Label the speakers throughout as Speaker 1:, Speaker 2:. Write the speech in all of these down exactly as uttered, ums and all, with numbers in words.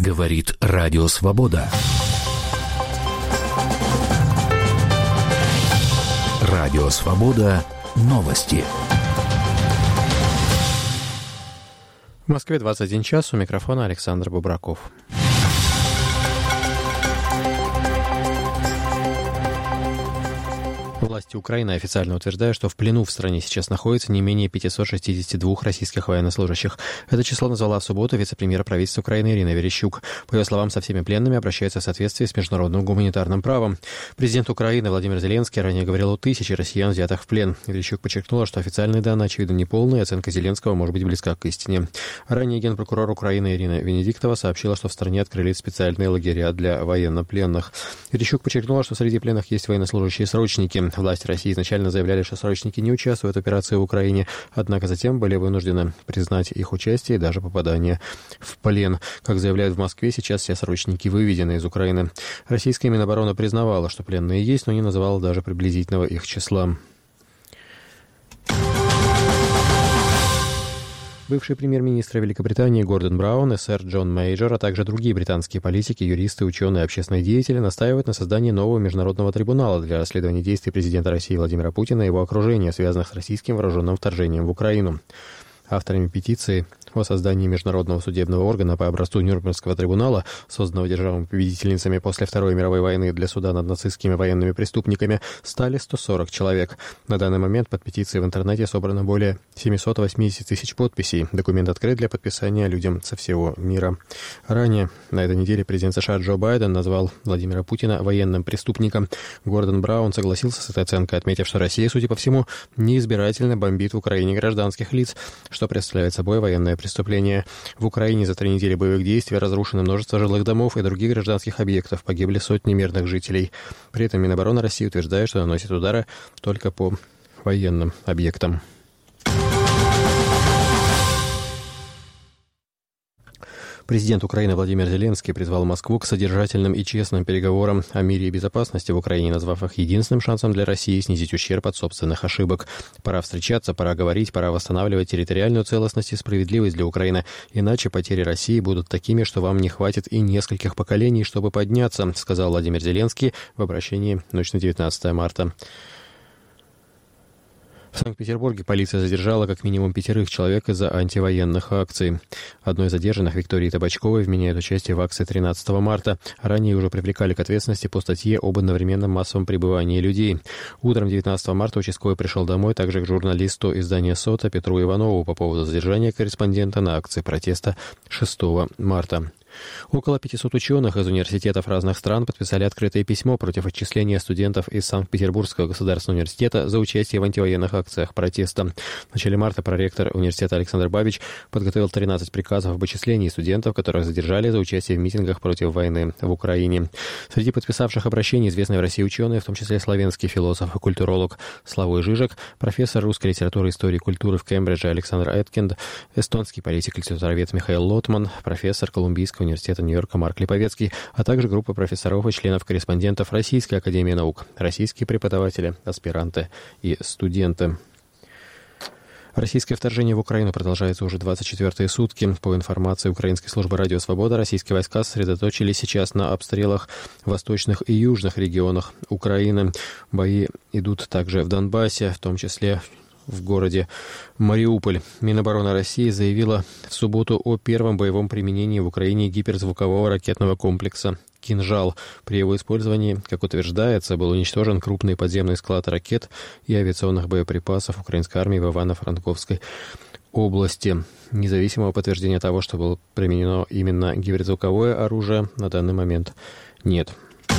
Speaker 1: Говорит Радио Свобода. Радио Свобода. Новости.
Speaker 2: В Москве двадцать один час. У микрофона Александр Бубраков. Власти Украины официально утверждают, что в плену в стране сейчас находится не менее пятьсот шестьдесят два российских военнослужащих. Это число назвала в субботу вице-премьер правительства Украины Ирина Верещук. По ее словам, со всеми пленными обращаются в соответствии с международным гуманитарным правом. Президент Украины Владимир Зеленский ранее говорил о тысяче россиян, взятых в плен. Верещук подчеркнула, что официальные данные, очевидно, неполные, оценка Зеленского может быть близка к истине. Ранее генпрокурор Украины Ирина Венедиктова сообщила, что в стране открылись специальные лагеря для военнопленных. Верещук подчеркнула, что среди пленных есть военнослужащие-срочники. Власти России изначально заявляли, что срочники не участвуют в операции в Украине, однако затем были вынуждены признать их участие и даже попадание в плен. Как заявляют в Москве, сейчас все срочники выведены из Украины. Российская Минобороны признавала, что пленные есть, но не называла даже приблизительного их числа. Бывший премьер-министр Великобритании Гордон Браун и сэр Джон Мейджор, а также другие британские политики, юристы, ученые и общественные деятели настаивают на создании нового международного трибунала для расследования действий президента России Владимира Путина и его окружения, связанных с российским вооруженным вторжением в Украину. Авторами петиции о создании международного судебного органа по образцу Нюрнбергского трибунала, созданного державами-победительницами после Второй мировой войны для суда над нацистскими военными преступниками, стали сто сорок человек. На данный момент под петицией в интернете собрано более семьсот восемьдесят тысяч подписей. Документ открыт для подписания людям со всего мира. Ранее на этой неделе президент США Джо Байден назвал Владимира Путина военным преступником. Гордон Браун согласился с этой оценкой, отметив, что Россия, судя по всему, неизбирательно бомбит в Украине гражданских лиц, что представляет собой военное преступление. В Украине за три недели боевых действий разрушено множество жилых домов и других гражданских объектов, погибли сотни мирных жителей. При этом Минобороны России утверждает, что наносит удары только по военным объектам. Президент Украины Владимир Зеленский призвал Москву к содержательным и честным переговорам о мире и безопасности в Украине, назвав их единственным шансом для России снизить ущерб от собственных ошибок. Пора встречаться, пора говорить, пора восстанавливать территориальную целостность и справедливость для Украины. Иначе потери России будут такими, что вам не хватит и нескольких поколений, чтобы подняться, сказал Владимир Зеленский в обращении в ночь на девятнадцатое марта. В Санкт-Петербурге полиция задержала как минимум пятерых человек из-за антивоенных акций. Одной из задержанных, Виктории Табачковой, вменяют участие в акции тринадцатого марта. Ранее уже привлекали к ответственности по статье об одновременном массовом пребывании людей. Утром девятнадцатого марта участковый пришел домой также к журналисту издания «Сота» Петру Иванову по поводу задержания корреспондента на акции протеста шестого марта. Около пятисот ученых из университетов разных стран подписали открытое письмо против отчисления студентов из Санкт-Петербургского государственного университета за участие в антивоенных акциях протеста. В начале марта проректор университета Александр Бабич подготовил тринадцать приказов об отчислении студентов, которых задержали за участие в митингах против войны в Украине. Среди подписавших обращение известные в России ученые, в том числе славянский философ и культуролог Славой Жижик, профессор русской литературы и истории культуры в Кембридже Александр Эткинд, эстонский политик-литературовед Михаил Лотман, профессор Колумбийского университета Нью-Йорка Марк Липовецкий, а также группа профессоров и членов-корреспондентов Российской академии наук, российские преподаватели, аспиранты и студенты. Российское вторжение в Украину продолжается уже двадцать четвёртые сутки. По информации Украинской службы «Радио Свобода», российские войска сосредоточились сейчас на обстрелах в восточных и южных регионах Украины. Бои идут также в Донбассе, в том числе в городе Мариуполь. Минобороны России заявила в субботу о первом боевом применении в Украине гиперзвукового ракетного комплекса «Кинжал». При его использовании, как утверждается, был уничтожен крупный подземный склад ракет и авиационных боеприпасов украинской армии в Ивано-Франковской области. Независимого подтверждения того, что было применено именно гиперзвуковое оружие, на данный момент нет.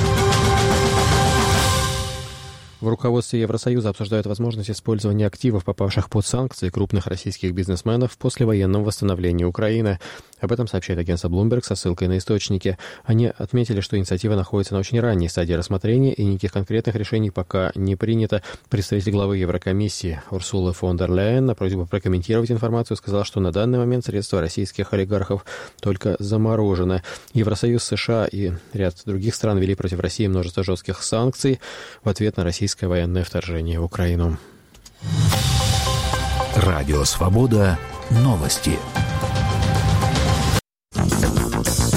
Speaker 2: В руководстве Евросоюза обсуждают возможность использования активов, попавших под санкции крупных российских бизнесменов в послевоенном восстановлении Украины. Об этом сообщает агентство Bloomberg со ссылкой на источники. Они отметили, что инициатива находится на очень ранней стадии рассмотрения и никаких конкретных решений пока не принято. Представитель главы Еврокомиссии Урсула фон дер Ляйен на просьбу прокомментировать информацию сказал, что на данный момент средства российских олигархов только заморожены. Евросоюз, США и ряд других стран ввели против России множество жестких санкций в ответ на российское военное вторжение в Украину.
Speaker 1: Радио Свобода. Новости.